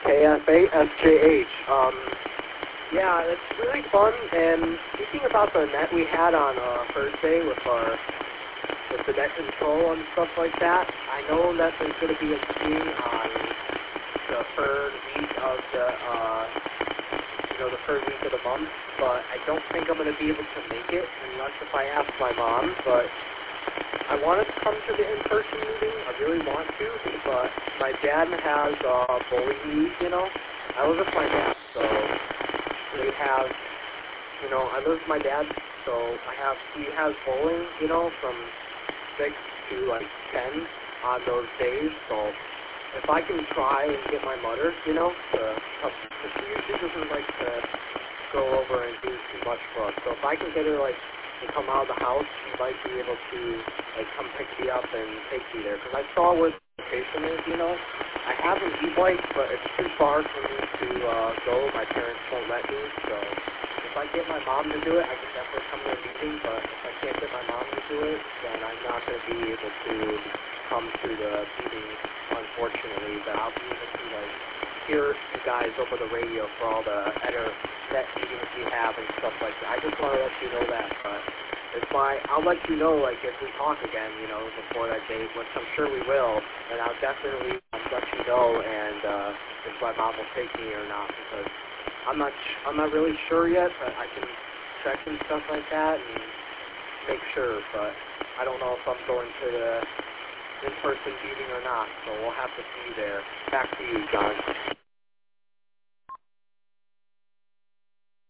KFASJH. Yeah, it's really fun, and speaking about the net we had on Thursday with the net control and stuff like that, I know that there's going to be a meeting on the third week of the third week of the month, but I don't think I'm going to be able to make it unless if I ask my mom, but I wanted to come to the in-person meeting. I really want to, but my dad has bowling league, I live with my dad, so they have, I live with my dad, so he has bowling, from 6 to 10 on those days, so if I can try and get my mother, to come, because she usually doesn't like to go over and do too much for us, so if I can get her, to come out of the house, she might be able to, come pick me up and take me there, because I saw where the location is, I have an e-bike, but it's too far for me to go. My parents won't let me, so if I get my mom to do it, I can definitely come to a meeting, but if I can't get my mom to do it, then I'm not going to be able to come to the meeting, unfortunately, but I'll be able to, hear you guys over the radio for all the net meetings we have and stuff like that. I just want to let you know that, but I'll let you know, if we talk again, before that date, which I'm sure we will, and I'll definitely let you know, and if my mom will take me or not, because I'm not really sure yet, but I can check and stuff like that and make sure, but I don't know if I'm going to the in-person meeting or not, so we'll have to see there. Back to you, John.